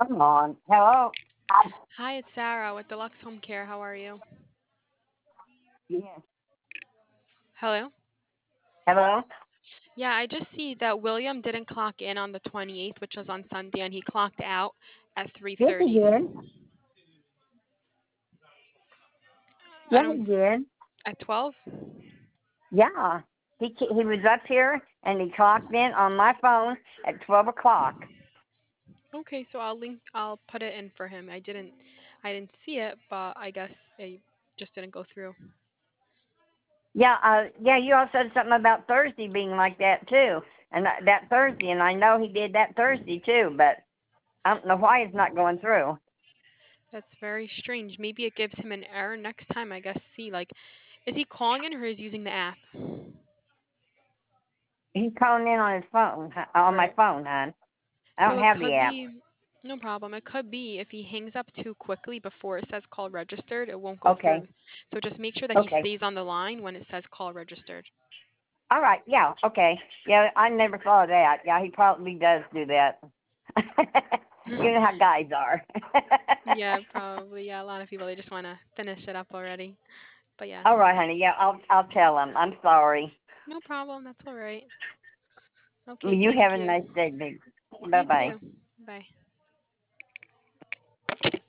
Come on. Hello? Hi, it's Sarah with Deluxe Home Care. How are you? Yes. Hello? Hello? Yeah, I just see that William didn't clock in on the 28th, which was on Sunday, and he clocked out at Yes, he 3:30. did. I Yeah, don't he did. at 12? Yeah. He was up here and he clocked in on my phone at 12 o'clock. Okay, so I'll put it in for him. I didn't see it, but I guess it just didn't go through. Yeah, you all said something about Thursday being like that too. And that Thursday, and I know he did that Thursday too, but I don't know why it's not going through. That's very strange. Maybe it gives him an error next time, I guess. See, like, is he calling in or is he using the app? He's calling in on his phone, on my phone, hon. I So don't it have the could app. be, no problem. It could be if he hangs up too quickly before it says call registered, it won't go Okay. through. So just make sure that he Okay. stays on the line when it says call registered. All right. Yeah. Okay. Yeah, I never saw that. Yeah, he probably does do that. You know how guys are. Yeah, probably. Yeah, a lot of people they just want to finish it up already. But yeah, All right, honey. Yeah, I'll tell him. I'm sorry. no problem. That's all right. Well, Okay, you thank have a you. nice day, big. Bye You bye. too. Bye.